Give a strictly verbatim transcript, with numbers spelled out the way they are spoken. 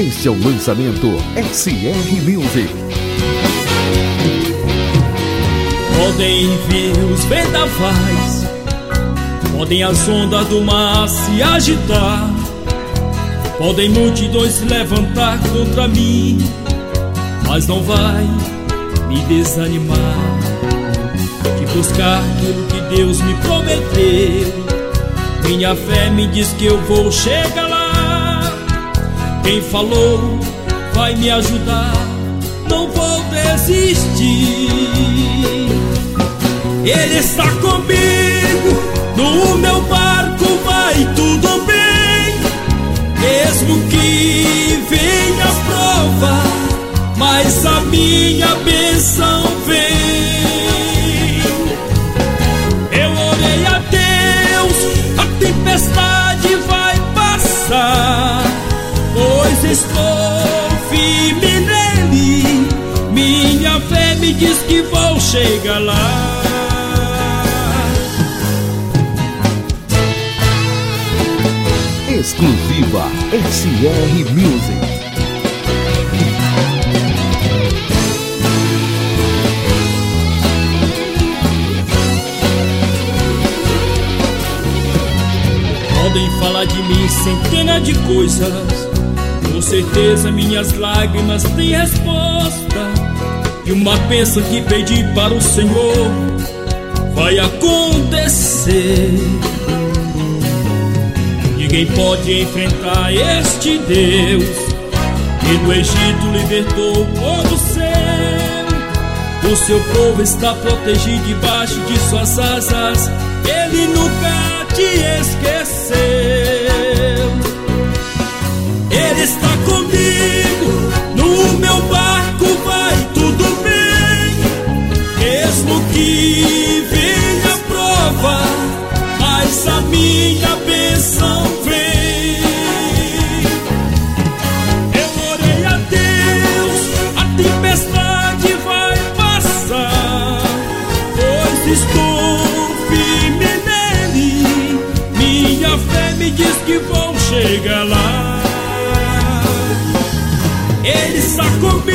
Este é o lançamento S R Music. Podem vir os vendavais, podem as ondas do mar se agitar, podem multidões se levantar contra mim, mas não vai me desanimar de buscar aquilo que Deus me prometeu. Minha fé me diz que eu vou chegar lá. Quem falou vai me ajudar, não vou desistir. Ele está comigo, no meu barco vai tudo bem. Mesmo que venha a prova, mas a minha bênção vem. Eu orei a Deus, a tempestade vai passar, pois estou firme nele. Minha fé me diz que vou chegar lá. Exclusiva S R Music. Podem falar de mim centenas de coisas, com certeza minhas lágrimas têm resposta. E uma bênção que pedi para o Senhor vai acontecer. Ninguém pode enfrentar este Deus que do Egito libertou o povo seu. O seu povo está protegido debaixo de suas asas, Ele nunca te esqueceu. Ele está comigo, no meu barco vai tudo bem. Mesmo que venha a prova, mas a minha bênção vem. Eu orei a Deus, a tempestade vai passar, pois estou firme nele. Minha fé me diz que vou chegar lá. Ele está comigo,